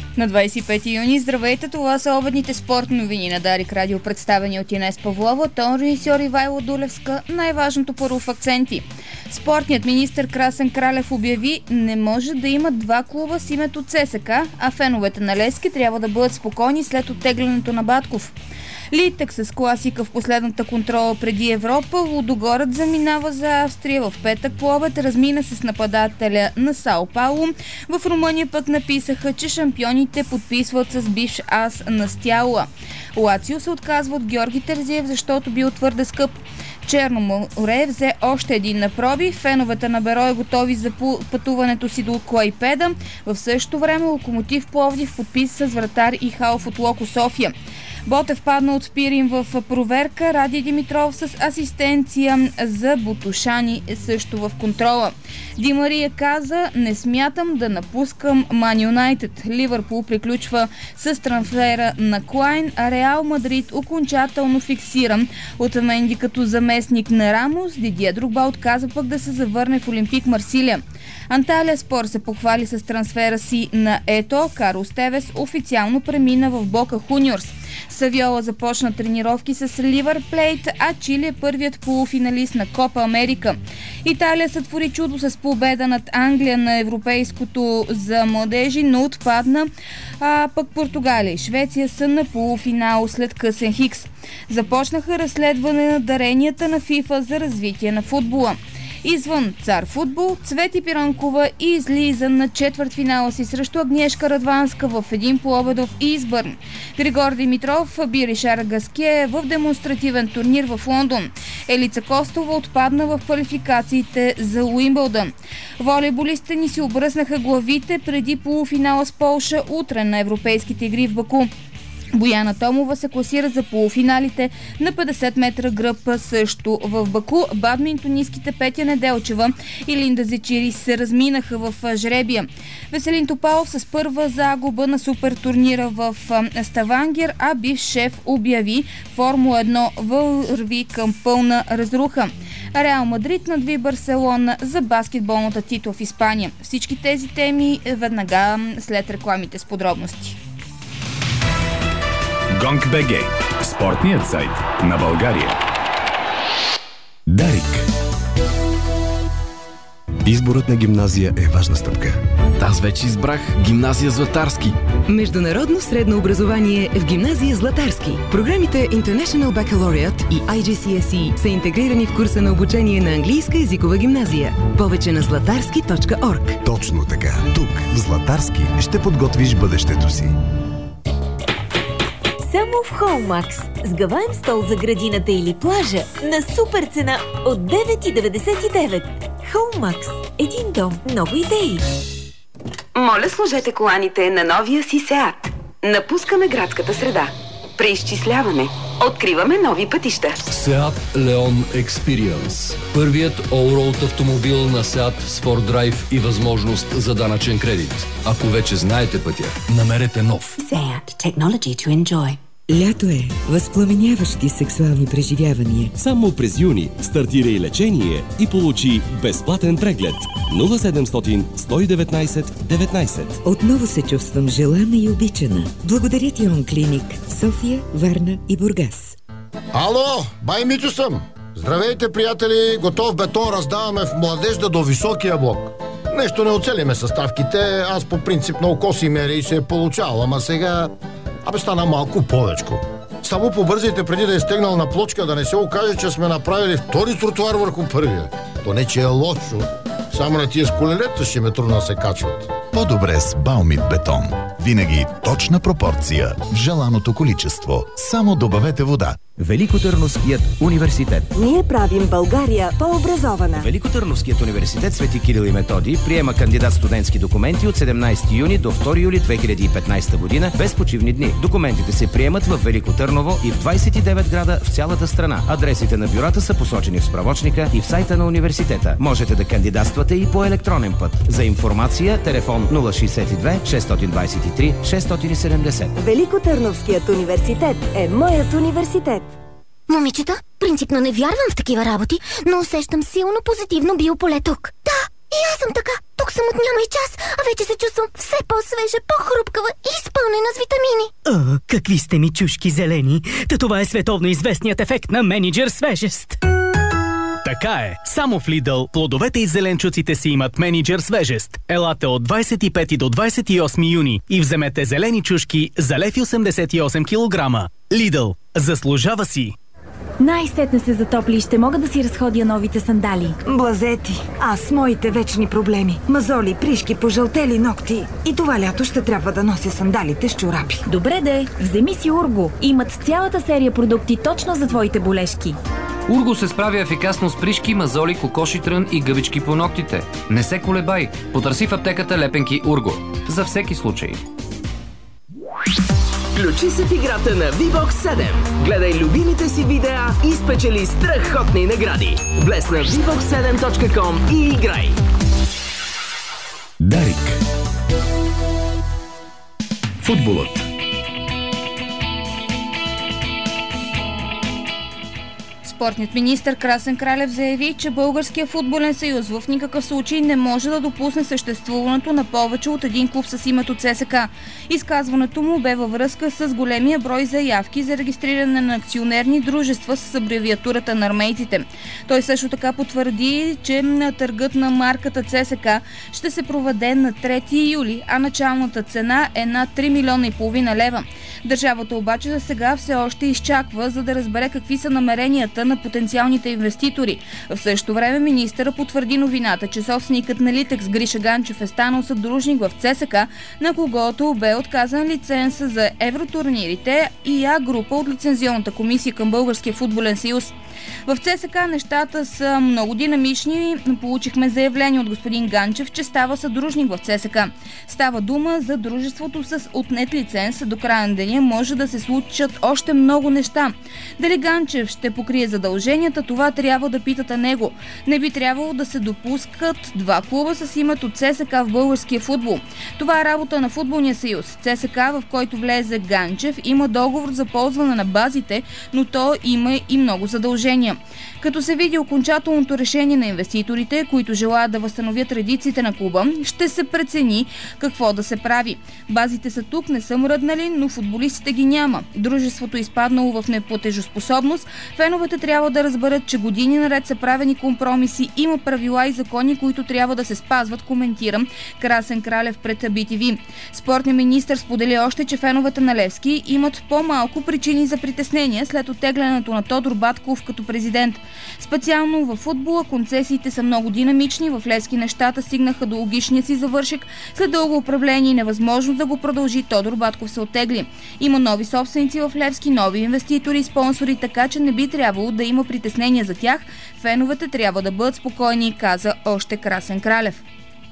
На 25 юни, здравейте, това са обедните спортни новини на Дарик Радио, представени от Инес Павлова, тон режисьор Ивайло Дулевска. Най-важното първо в акценти. Спортният министър Красен Кралев обяви, не може да има два клуба с името ЦСК, а феновете на Левски трябва да бъдат спокойни след оттеглянето на Батков. Литек с класика в последната контрола преди Европа, Лудогорец заминава за Австрия. В петък по обед размина с нападателя на Сао Пауло. В Румъния пък написаха, че шампионите подписват с бивш ас на Стяула. Лацио се отказва от Георги Терзиев, защото бил твърде скъп. Черно море взе още един на проби. Феновете на Берой готови за пътуването си до Клайпеда. В същото време Локомотив Пловдив подписа с вратар и Халф от Локо София. Ботев падна от Спирин в проверка. Ради Димитров с асистенция за Ботушани също в контрола. Ди Мария каза, не смятам да напускам Ман Юнайтед. Ливърпул приключва с трансфера на Клайн, а Реал Мадрид окончателно фиксиран от Менди като заместник на Рамос. Дидие Дрогба отказа пък да се завърне в Олимпик Марсилия. Анталия Спор се похвали с трансфера си на Ето. Карлос Тевес официално премина в Бока Хуниорс. Савиола започна тренировки с Ливър Плейт, а Чили е първият полуфиналист на Копа Америка. Италия сътвори чудо с победа над Англия на европейското за младежи, но отпадна, а пък Португалия и Швеция са на полуфинал след късен хикс. Започнаха разследване на даренията на ФИФА за развитие на футбола. Извън Цар футбол, Цвети Пиранкова излиза на четвъртфинала си срещу Агнешка Радванска в един полуобедов Избърн. Григор Димитров би Ришар Гаские в демонстративен турнир в Лондон. Елица Костова отпадна в квалификациите за Уимбълдън. Волейболистите ни си обръснаха главите преди полуфинала с Полша утре на европейските игри в Баку. Бояна Томова се класира за полуфиналите на 50 метра гръб също в Баку. Бадминтонистките Петя Неделчева и Линда Зечири се разминаха в жребия. Веселин Топалов с първа загуба на супер турнира в Ставангер, а бивш шеф обяви Формула 1 върви към пълна разруха. Реал Мадрид надви Барселона за баскетболната титла в Испания. Всички тези теми веднага след рекламите с подробности. Гонг.бг – спортният сайт на България. Дарик. Изборът на гимназия е важна стъпка. Аз вече избрах гимназия Златарски. Международно средно образование в гимназия Златарски. Програмите International Baccalaureate и IGCSE са интегрирани в курса на обучение на английска езикова гимназия. Повече на zlatarski.org. Точно така. Тук, в Златарски, ще подготвиш бъдещето си. Само в Hallmax. Сгъваем стол за градината или плажа на супер цена от 9,99. Hallmax. Един дом, много идеи. Моля, сложете коланите на новия си Сеат. Напускаме градската среда. Преизчисляваме. Откриваме нови пътища. Сеат Леон Experience. Първият all-road автомобил на Сеат с Ford Drive и възможност за данъчен кредит. Ако вече знаете пътя, намерете нов. Seat. Technology to enjoy. Лято е. Възпламеняващи сексуални преживявания. Само през юни стартирай лечение и получи безплатен преглед. 0700 119 19. Отново се чувствам желана и обичана. Благодаря ти, Онклиник. София, Варна и Бургас. Ало, бай Митю съм. Здравейте, приятели. Готов бетон раздаваме в Младежда до Високия блок. Нещо не оцелиме съставките. Аз по принцип на око си меря и се е получавал, ама сега... стана малко повечко. Само побързайте преди да е стегнал на плочка, да не се окаже, че сме направили втори тротуар върху първия. То не, че е лошо. Само на тия с колелета ще ме трудно се качват. По-добре с Баумит бетон. Винаги точна пропорция в желаното количество. Само добавете вода. Великотърновският университет. Ние правим България по-образована. Великотърновският университет Свети Кирил и Методий приема кандидат студентски документи от 17 юни до 2 юли 2015 година без почивни дни. Документите се приемат в Велико Търново и в 29 града в цялата страна. Адресите на бюрата са посочени в справочника и в сайта на университета. Можете да кандидатствате и по електронен път. За информация телефон 062 623 670. Великотърновският университет е моят университет. Момичета, принципно не вярвам в такива работи, но усещам силно позитивно биополе тук. Да, И аз съм така. Тук съм от няма и час, а вече се чувствам все по-свежа, по-хрупкава и изпълнена с витамини. Какви сте ми чушки зелени. Та това е световно известният ефект на менеджер свежест. Така е. Само в Lidl плодовете и зеленчуците си имат менеджер свежест. Елате от 25 до 28 юни и вземете зелени чушки за 1,88 кг. Lidl. Заслужава си. Най-сетне се затопли и ще мога да си разходя новите сандали. Блазети, аз с моите вечни проблеми. Мазоли, пришки, пожълтели ногти. И това лято ще трябва да нося сандалите с чорапи. Добре де, вземи си Урго. Имат цялата серия продукти точно за твоите болешки. Урго се справя ефикасно с пришки, мазоли, кокоши трън и гъбички по ногтите. Не се колебай. Потърси в аптеката лепенки Урго. За всеки случай. Включи се в играта на VBOX 7. Гледай любимите си видеа и спечели страхотни награди. Влез на VBOX7.com и играй. Дарик. Футболът. Спортният министър Красен Кралев заяви, че Българския футболен съюз в никакъв случай не може да допусне съществуването на повече от един клуб с името ЦСКА. Изказването му бе във връзка с големия брой заявки за регистриране на акционерни дружества с абревиатурата на армейците. Той също така потвърди, че търгът на марката ЦСКА ще се проведе на 3 юли, а началната цена е над 3,5 милиона лева. Държавата обаче за сега все още изчаква, за да разбере какви са намеренията на потенциалните инвеститори. В същото време министъра потвърди новината, че собственикът на Литекс Гриша Ганчев е станал съдружник в ЦСКА, на когото бе отказан лиценз за евротурнирите и А-група от лицензионната комисия към Българския футболен съюз. В ЦСКА нещата са много динамични. Получихме заявление от господин Ганчев, че става съдружник в ЦСКА. Става дума за дружеството с отнет лиценз. До края на деня може да се случат още много неща. Дали Ганчев ще покрие задълженията, това трябва да питате него. Не би трябвало да се допускат два клуба с името ЦСКА в българския футбол. Това е работа на футболния съюз. ЦСКА, в който влезе Ганчев, има договор за ползване на базите, но то има и много задължения. Като се види окончателното решение на инвеститорите, които желаят да възстановят традициите на клуба, ще се прецени какво да се прави. Базите са тук, не са мръднали, но футболистите ги няма. Дружеството е изпаднало в неплатежоспособност. Феновете трябва да разберат, че години наред са правени компромиси, има правила и закони, които трябва да се спазват, коментира Красен Кралев пред BTV. Спортният министър сподели още, че феновете на Левски имат по-малко причини за притеснение след оттеглянето на Тодор Батков като президент. Специално във футбола концесиите са много динамични. В Левски нещата стигнаха до логичния си завършек. След дълго управление и невъзможност да го продължи, Тодор Батков се оттегли. Има нови собственици в Левски, нови инвеститори и спонсори, така че не би трябвало да има притеснения за тях. Феновете трябва да бъдат спокойни, каза още Красен Кралев.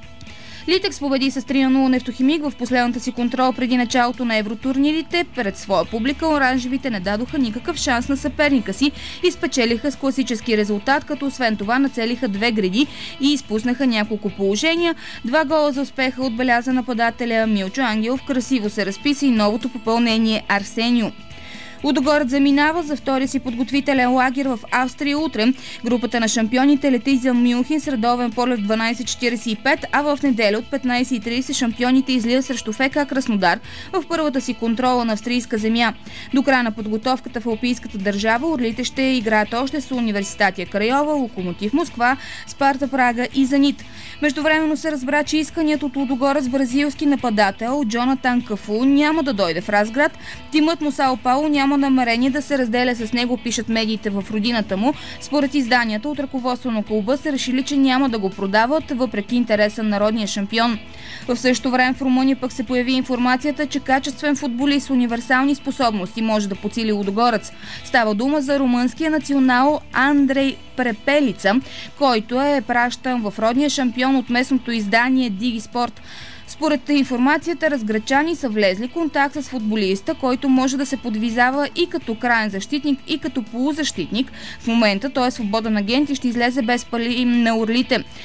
Литекс победи с 3-0 Нефтохимик в последната си контрол преди началото на евротурнирите. Пред своя публика оранжевите не дадоха никакъв шанс на съперника си и спечелиха с класически резултат, като освен това нацелиха 2 греди и изпуснаха няколко положения. 2 гола за успеха отбеляза нападателя Милчо Ангелов. Красиво се разписа и новото попълнение Арсенио. Лудогорец заминава за втория си подготвителен лагер в Австрия утре. Групата на шампионите лети за Мюнхен с редовен полет 12:45, а в неделя от 15:30 шампионите излизат срещу ФК Краснодар в първата си контрола на австрийска земя. До края на подготовката в алпийската държава орлите ще играят още с Университатия Крайова, Локомотив Москва, Спарта Прага и Зенит. Междувременно се разбра, че исканият от Лудогорец бразилски нападател Джонатан Кафу няма да дойде в Разград. Тимът му Сао Пауло няма намерение да се разделя с него, пишат медиите в родината му. Според изданията от ръководство на клуба са решили, че няма да го продават, въпреки интереса на народния шампион. В същото време в Румъния пък се появи информацията, че качествен футболист с универсални способности може да подсили Лудогорец. Става дума за румънския национал Андрей Препелица, който е пращан в родния шампион от местното издание Диги Спорт. Според информацията, разграчани са влезли контакт с футболиста, който може да се подвизава и като краен защитник, и като полузащитник. В момента той е свободен агент и ще излезе без пари на орлите.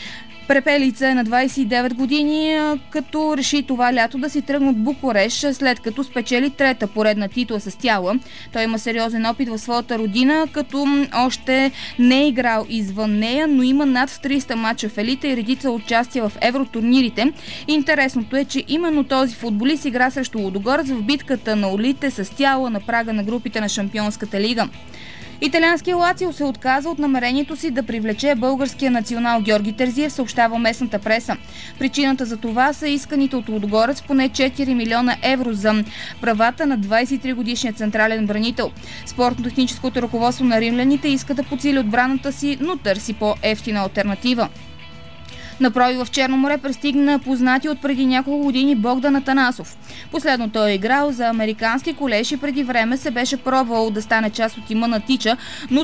Препелица е на 29 години, като реши това лято да си тръгне от Букурещ, след като спечели трета поредна титла с Тяла. Той има сериозен опит в своята родина, като още не е играл извън нея, но има над 300 мача в елита и редица участия в евротурнирите. Интересното е, че именно този футболист игра срещу Лудогорец в битката на олите с Тяла на прага на групите на Шампионската лига. Италианския Лацио се отказа от намерението си да привлече българския национал Георги Терзиев, съобщава местната преса. Причината за това са исканите от Лудогорец поне 4 милиона евро за правата на 23-годишния централен бранител. Спортно-техническото ръководство на римляните иска да подсили отбраната си, но търси по-евтина алтернатива. На проби в Черно море пристигна познати от преди няколко години Богдан Атанасов. Последно той е играл за американски колеж и преди време се беше пробвал да стане част от тима на Тича,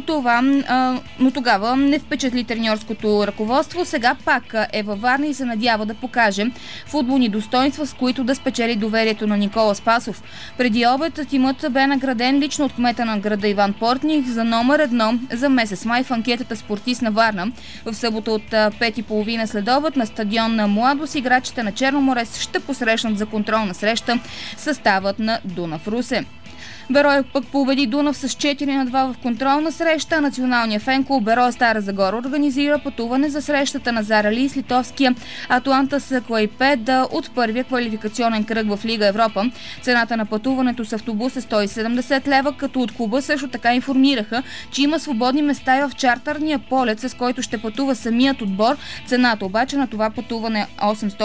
но тогава не впечатли треньорското ръководство. Сега пак е във Варна и се надява да покаже футболни достоинства, с които да спечели доверието на Никола Спасов. Преди обед тимът бе награден лично от кмета на града Иван Портних за номер 1 за месец май в анкетата Спортист на Варна. В събота от 5:30 следобед на стадион на Младост играчите на Черно море ще посрещнат за контролна среща съставът на Дунав Русе. Берой пък победи Дунав с 4-2 в контролна среща. Националният фенклуб Берой Стара Загора организира пътуване за срещата на Зарали с литовския Атлантас Клайпеда от първия квалификационен кръг в Лига Европа. Цената на пътуването с автобус е 170 лева, като от клуба също така информираха, че има свободни места и в чартърния полет, с който ще пътува самият отбор. Цената обаче на това пътуване е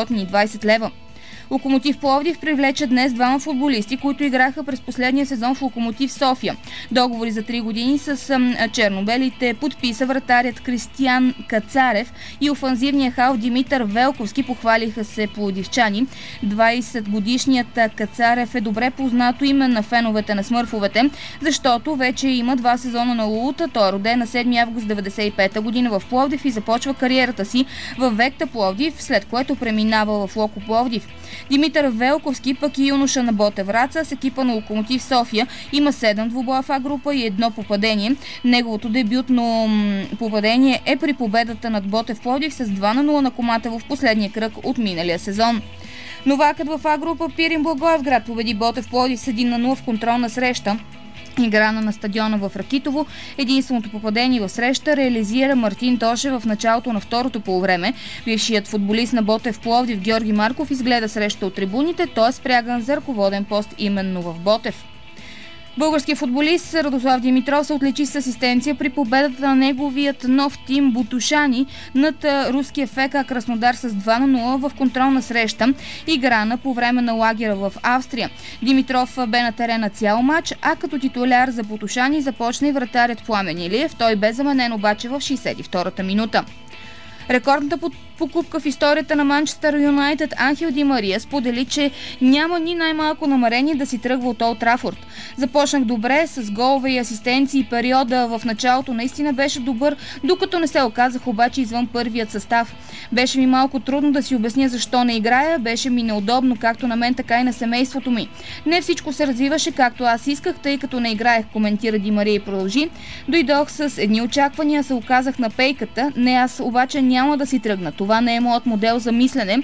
820 лева. Локомотив Пловдив привлече днес двама футболисти, които играха през последния сезон в Локомотив София. Договори за 3 години с чернобелите подписа вратарят Кристиян Кацарев и офанзивният халф Димитър Велковски, похвалиха се пловдивчани. 20-годишният Кацарев е добре познато име на феновете на смърфовете, защото вече има 2 сезона на Лулута. Той е роден на 7 август 1995 година в Пловдив и започва кариерата си в Векта Пловдив, след което преминава в Локо Пловдив. Димитър Велковски пък и юноша на Ботев Враца с екипа на Локомотив София има 7 двубоя в А група и 1 попадение. Неговото дебютно попадение е при победата над Ботев Пловдив с 2-0 на Коматево в последния кръг от миналия сезон. Новакът в А група Пирин Благоевград победи Ботев Пловдив с 1-0 в контролна среща. Играна на стадиона в Ракитово. Единственото попадение в среща реализира Мартин Тошев в началото на второто полувреме. Бившият футболист на Ботев Пловдив Георги Марков изгледа среща от трибуните, той е спряган за ръководен пост именно в Ботев. Българският футболист Радослав Димитров се отличи с асистенция при победата на неговият нов тим Бутушани над руския ФК Краснодар с 2-0 в контролна среща, играна по време на лагера в Австрия. Димитров бе на терена цял матч, а като титуляр за Бутушани започна и вратарят Пламен Илиев. Той бе заменен обаче в 62-та минута. Рекордната покупка в историята на Манчестър Юнайтед Анхел Ди Мария сподели, че няма ни най-малко намерение да си тръгва от Олд Трафорд. Започнах добре с голове и асистенции. Периода в началото наистина беше добър, докато не се оказах обаче извън първият състав. Беше ми малко трудно да си обясня защо не играя, беше ми неудобно както на мен, така и на семейството ми. Не всичко се развиваше както аз исках, тъй като не играех, коментира Ди Мария и продължи. Дойдох с едни очаквания, се оказах на пейката. Не, аз обаче няма да си тръгна. Това не е моят модел за мислене.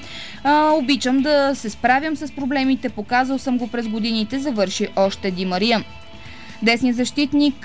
Обичам да се справям с проблемите. Показал съм го през годините, завърши още Ди Мария. Десният защитник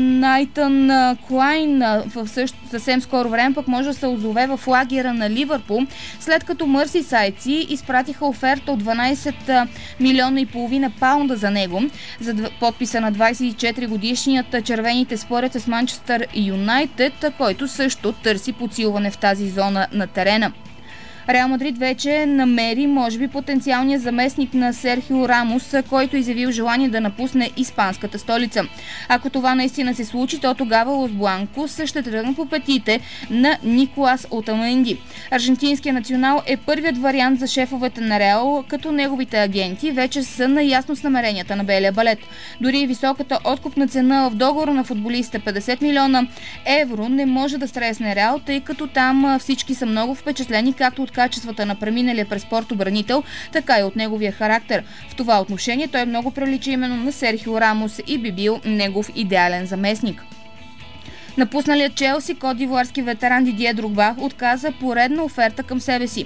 Найтън Клайн съвсем скоро време пък може да се озове в лагера на Ливърпул, след като мърсисайдци изпратиха оферта от 12 милиона и половина паунда за него. За подписа на 24-годишният червените спорят с Манчестър Юнайтед, който също търси подсилване в тази зона на терена. Реал Мадрид вече намери, може би, потенциалния заместник на Серхио Рамос, който изявил желание да напусне испанската столица. Ако това наистина се случи, то тогава Лос Бланкос ще тръгне по петите на Николас Отаменди. Аржентинският национал е първият вариант за шефовете на Реал, като неговите агенти вече са наясно с намеренията на белия балет. Дори и високата откупна цена в договора на футболиста 50 милиона евро не може да стресне Реал, тъй като там всички са много впечатлени както от качествата на преминалия през спорт обранител, така и от неговия характер. В това отношение той много прилича именно на Серхио Рамос и би бил негов идеален заместник. Напусналият Челси котдивоарски ветеран Дидие Дрогба отказа поредна оферта към себе си.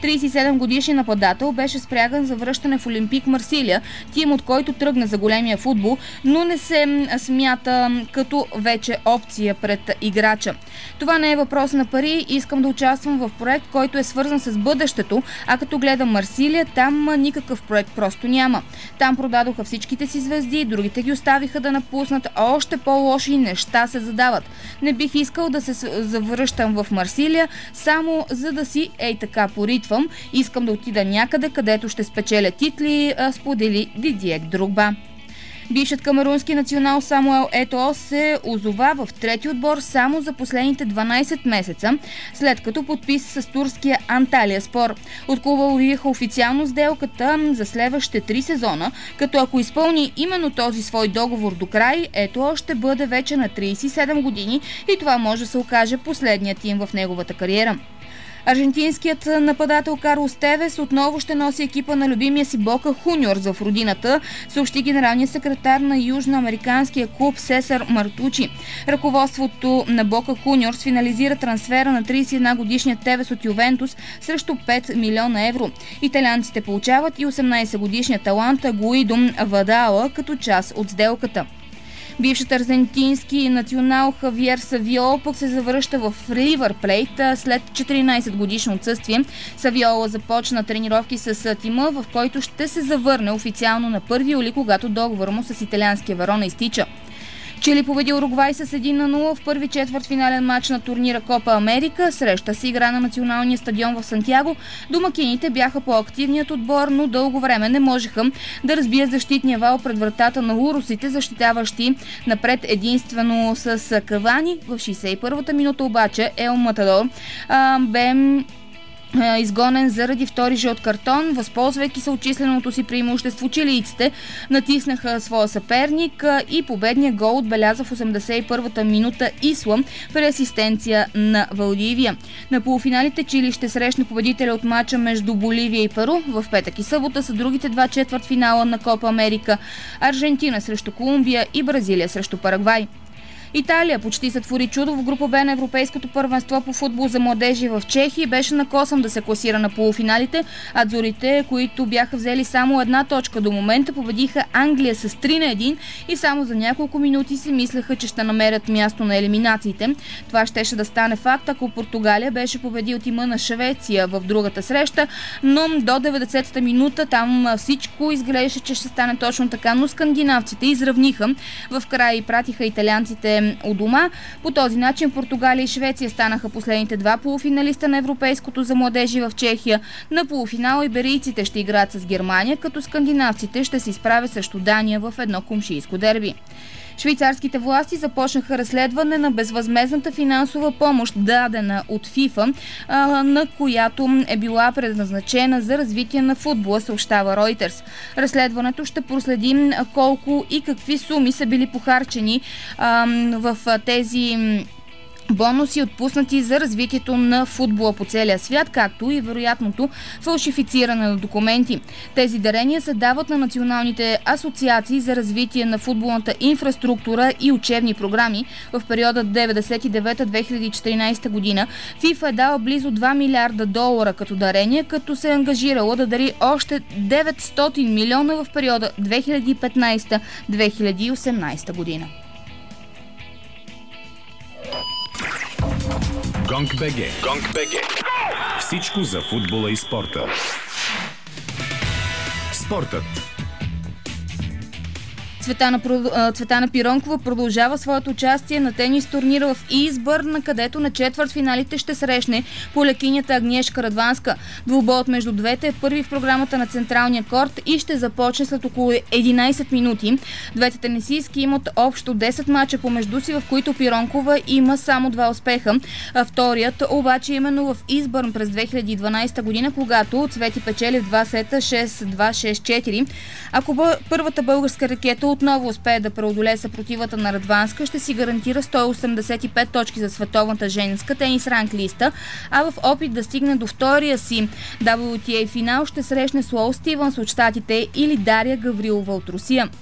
37 годишни нападател беше спряган за връщане в Олимпик Марсилия, тим от който тръгна за големия футбол, но не се смята като вече опция пред играча. Това не е въпрос на пари, искам да участвам в проект, който е свързан с бъдещето, а като гледам Марсилия, там никакъв проект просто няма. Там продадоха всичките си звезди, другите ги оставиха да напуснат, а още по-лоши неща се задават. Не бих искал да се завръщам в Марсилия, само за да си така поритвам. Искам да отида някъде, където ще спечеля титли, сподели Дидие Дрогба. Бившият камерунски национал Самуел Етоо се озова в трети отбор само за последните 12 месеца, след като подписа с турския Анталияспор. От клуба обявиха официално сделката за следващите 3 сезона, като ако изпълни именно този свой договор до край, Етоо ще бъде вече на 37 години и това може да се окаже последният им в неговата кариера. Аржентинският нападател Карлос Тевес отново ще носи екипа на любимия си Бока Хуниорс в родината, съобщи генералният секретар на южноамериканския клуб Сесар Мартучи. Ръководството на Бока Хуниорс финализира трансфера на 31-годишния Тевес от Ювентус срещу 5 милиона евро. Италианците получават и 18-годишния талант Гуидо Вадала като част от сделката. Бившият аржентински национал Хавиер Савиола пък се завръща в Ривър Плейт след 14 годишно отсъствие. Савиола започна тренировки с тима, в който ще се завърне официално на 1 юли, когато договор му с италианския Верона изтича. Чили победи Уругвай с 1-0 в първи четвъртфинален матч на турнира Копа Америка. Среща се игра на националния стадион в Сантяго. Домакините бяха по-активният отбор, но дълго време не можеха да разбият защитния вал пред вратата на урусите, защитаващи напред единствено с Кавани. В 61-та минута обаче Ел Матадор бе изгонен заради втори жълт картон. Възползвайки се от численото си преимущество, чилийците натиснаха своя съперник и победния гол отбеляза в 81-та минута Исла при асистенция на Валдивия. На полуфиналите Чили ще срещне победителя от матча между Боливия и Перу. В петък и събота са другите два четвъртфинала на Копа Америка: Аржентина срещу Колумбия и Бразилия срещу Парагвай. Италия почти сътвори чудо в група Б на Европейското първенство по футбол за младежи в Чехия и беше на косъм да се класира на полуфиналите. Адзорите, които бяха взели само една точка до момента, победиха Англия с 3-1 и само за няколко минути си мислеха, че ще намерят място на елиминациите. Това щеше да стане факт, ако Португалия беше победил тима на Швеция в другата среща, но до 90-та минута там всичко изглеждаше, че ще стане точно така, но скандинавците изравниха. В края и пратиха италианците у дома. По този начин Португалия и Швеция станаха последните два полуфиналиста на Европейското за младежи в Чехия. На полуфинала иберийците ще играят с Германия, като скандинавците ще се изправят срещу Дания в едно комшийско дерби. Швейцарските власти започнаха разследване на безвъзмездната финансова помощ, дадена от ФИФА, на която е била предназначена за развитие на футбола, съобщава Reuters. Разследването ще проследи колко и какви суми са били похарчени в тези бонуси, отпуснати за развитието на футбола по целия свят, както и вероятното фалшифициране на документи. Тези дарения се дават на националните асоциации за развитие на футболната инфраструктура и учебни програми. В периода 1999-2014 година ФИФА е дала близо $2 милиарда като дарение, като се е ангажирала да дари още 900 милиона в периода 2015-2018 година. Гонг БГ. Всичко за футбола и спорта. Спортът. Цветана Пиронкова продължава своето участие на тенис турнира в Избърн, където на четвъртфиналите ще срещне полекинята Агнешка Радванска. Двубоят между двете е първи в програмата на централния корт и ще започне след около 11 минути. Двете тенисистки имат общо 10 мача помежду си, в които Пиронкова има само 2 успеха. Вторият обаче именно в Избърн през 2012 година, когато Цвети печели в 2 сета 6-2, 6-4. Ако първата българска ракета отново успее да преодолее съпротивата на Радванска, ще си гарантира 185 точки за световната женска тенис ранг листа, а в опит да стигне до втория си WTA финал ще срещне Слоу Стивънс от щатите или Дария Гаврилова от Русия.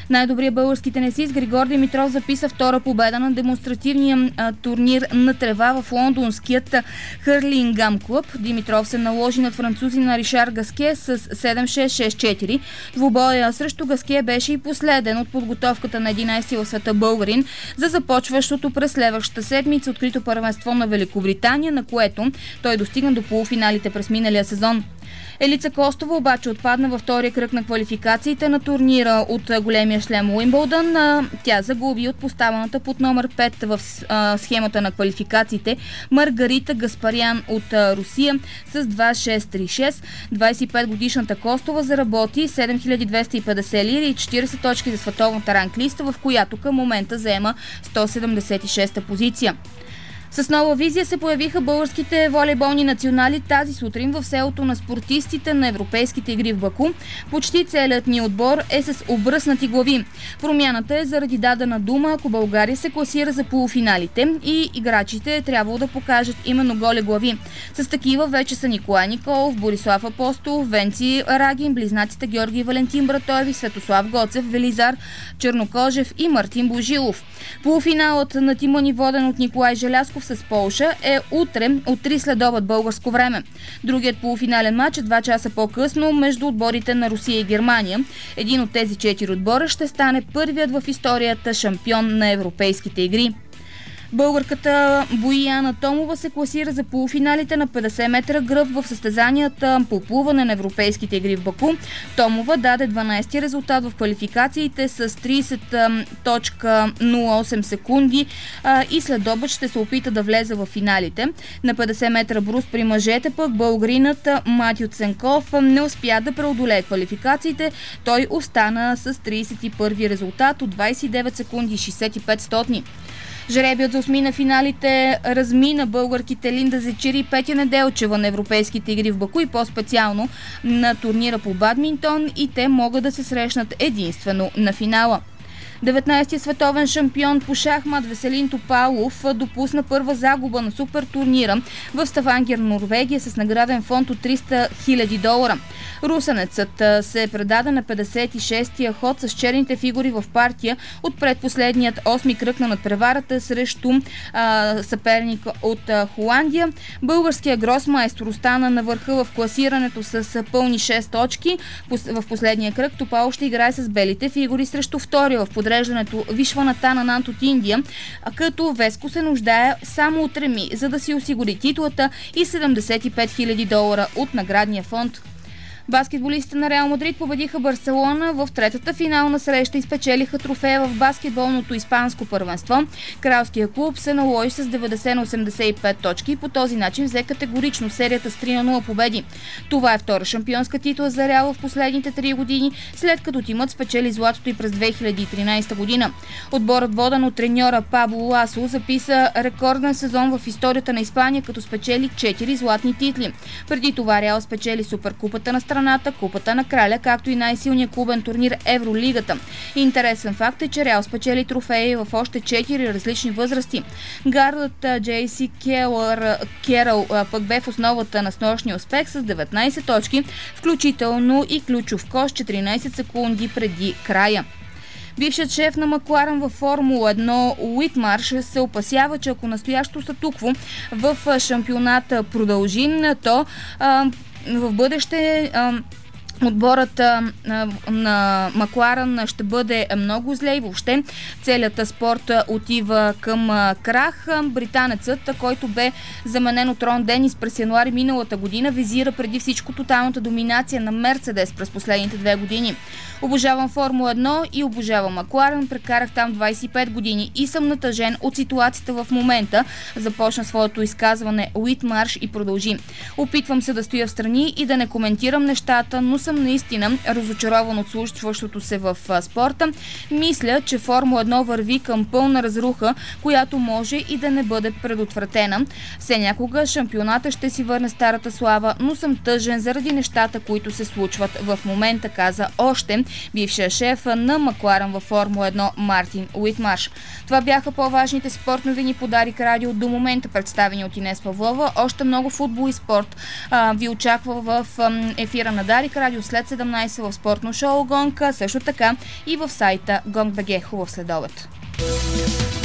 Най-добрият български тенисист Григор Димитров записа втора победа на демонстративния турнир на трева в лондонският Хърлингам клуб. Димитров се наложи над французина Ришар Гаске с 7-6-6-4. Двубоя срещу Гаске беше и последен от подготовката на 11-ти в света българин за започващото през следващата седмица открито първенство на Великобритания, на което той достигна до полуфиналите през миналия сезон. Елица Костова обаче отпадна във втория кръг на квалификациите на турнира от големия шлем Уимбълдън. Тя загуби от поставената под номер 5 в схемата на квалификациите Маргарита Гаспарян от Русия с 2-6-3-6. 25-годишната Костова заработи 7250 лири и 40 точки за световната ранглиста, в която към момента заема 176-та позиция. С нова визия се появиха българските волейболни национали тази сутрин в селото на спортистите на европейските игри в Баку. Почти целият ни отбор е с обръснати глави. Промяната е заради дадена дума, ако България се класира за полуфиналите и играчите трябвало да покажат именно голи глави. С такива вече са Николай Николов, Борислав Апостолов, Венци Рагин, близнаците Георги и Валентин Братоеви, Светослав Гоцев, Велизар Чернокожев и Мартин Божилов. Полуфиналът на тима ни, воден от Николай Желязков с Полша, е утре от 3 следобед българско време. Другият полуфинален матч е 2 часа по-късно между отборите на Русия и Германия. Един от тези 4 отбора ще стане първият в историята шампион на европейските игри. Българката Бояна Томова се класира за полуфиналите на 50 метра гръб в състезанията по плуване на европейските игри в Баку. Томова даде 12-ти резултат в квалификациите с 30.08 секунди и след обед ще се опита да влезе в финалите. На 50 метра брус при мъжете пък българинът Матио Ценков не успя да преодолее квалификациите. Той остана с 31-ви резултат от 29 секунди и 65 стотни. Жребият за осми на финалите размина българките Линда Зечери и Петя Неделчева на европейските игри в Баку и по-специално на турнира по бадминтон, и те могат да се срещнат единствено на финала. 19-ти световен шампион по шахмат Веселин Топалов допусна първа загуба на супер турнира в Ставангер, Норвегия, с награден фонд от $300,000. Русенецът се предаде на 56-тия ход с черните фигури в партия от предпоследният 8-ми кръг на надпреварата срещу съперника от Холандия. Българският гросмайстор остана на върха в класирането с пълни 6 точки. В последния кръг Топалов ще играе с белите фигури срещу втория в подреждането Вишванатана Нант от Индия, като Веско се нуждае само от реми, за да си осигури титлата и $75,000 от наградния фонд. Баскетболистите на Реал Мадрид победиха Барселона в третата финална среща и спечелиха трофея в баскетболното испанско първенство. Кралския клуб се наложи с 90-85 точки и по този начин взе категорично серията с 3-0 победи. Това е втора шампионска титла за Реал в последните 3 години, след като тимът спечели златото и през 2013 година. Отборът, воден от треньора Пабло Ласо, записа рекорден сезон в историята на Испания, като спечели 4 златни титли. Преди това Реал спечели Суперкупата на страната, Купата на краля, както и най-силният клубен турнир Евролигата. Интересен факт е, че Реал спечели трофеи в още 4 различни възрасти. Гардът Джейси Керал пък бе в основата на снощния успех с 19 точки, включително и ключов кош 14 секунди преди края. Бившият шеф на Макларен във Формула 1 Уитмарш се опасява, че ако настоящото статукво в шампионата продължи, то в бъдеще отборът на Макларен ще бъде много зле и въобще целият спорт отива към крах. Британецът, който бе заменен от Рон Денис през януари миналата година, визира преди всичко тоталната доминация на Мерцедес през последните 2 години. Обожавам Формула 1 и обожавам Макларен, прекарах там 25 години и съм натъжен от ситуацията в момента, започна своето изказване Уитмарш и продължи. Опитвам се да стоя в страни и да не коментирам нещата, но съм наистина разочарован от случващото се в спорта. Мисля, че Формула 1 върви към пълна разруха, която може и да не бъде предотвратена. Все някога шампионата ще си върне старата слава, но съм тъжен заради нещата, които се случват в момента, каза още бившия шеф на Макларен във Формула 1 Мартин Уитмарш. Това бяха по-важните спорт новини по Дарик Радио до момента, представени от Инес Павлова. Още много футбол и спорт ви очаква в ефира на Дарик Радио. радио след 17 в спортно шоу Гонка, също така и в сайта Gong.bg. Хубав следобед!